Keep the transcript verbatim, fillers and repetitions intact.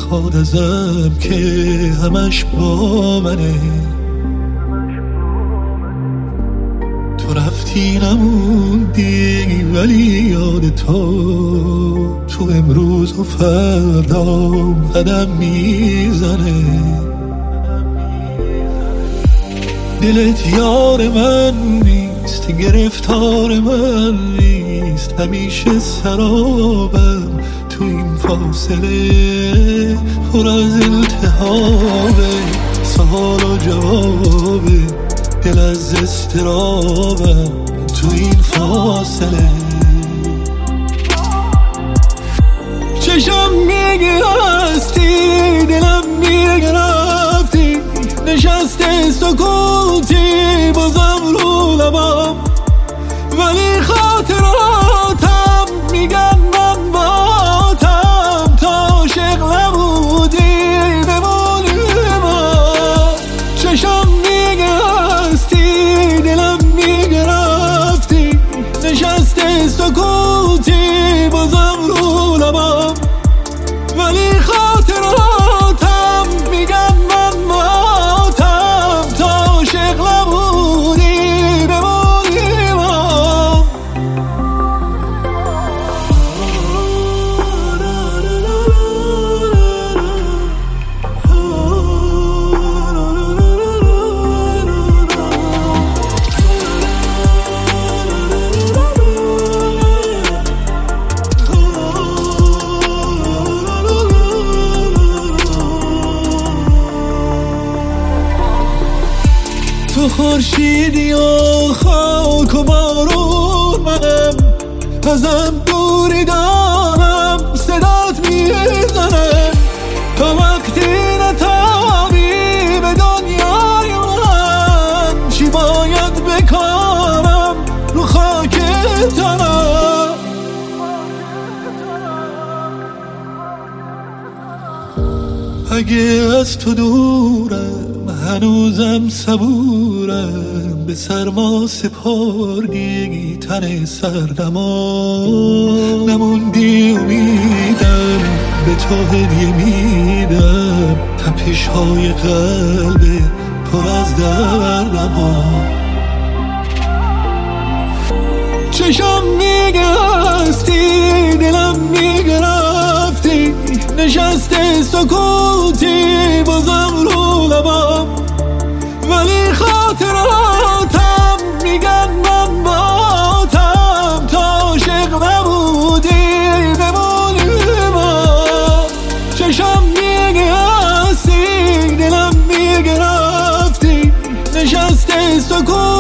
میخواد ازم که همش با منه. تو رفتی نموندی ولی یاد تو تو امروز و فردا قدم میزنه. دلت یار من نیست، گرفتار من نیست، همیشه سرابم تو این فاصله پر از التهابه. سوال و جوابه دل از اضطرابم تو این فاصله. چشم میگه هستی، دلم میگه رفتی، نشسته سکوتی بازم رو لبم، ولی خاطراتم میگن من باتم تا عاشق نبودی بمونی من. چشم میگه هستی، دلم میگه رفتی، نشسته سکوتی بازم رو لبم، ولی خاطراتم میگن من باتم تا عاشق نبودی بمونی من. تو خورشیدی و خاک و بارون منم، ازم دوری دارم صدات میزنم. تا وقتی نتابی به دنیای من، چی باید بکنم رو خاک تنم. اگه از تو دورم هنوزم صبورم، به سرما سپردی تن سردما. نموندی امیدم به تو هدیه میدم، تپش های قلب پر از دردم ها. چشم میگه هستی، دلم میگه رفتی، نشسته سکوتی بازم رو لبم، ولی خاطراتم میگن من باتم تا عاشق نبودی بمونی من. چشم میگه هستی، دلم میگه رفتی، نشسته سکوتی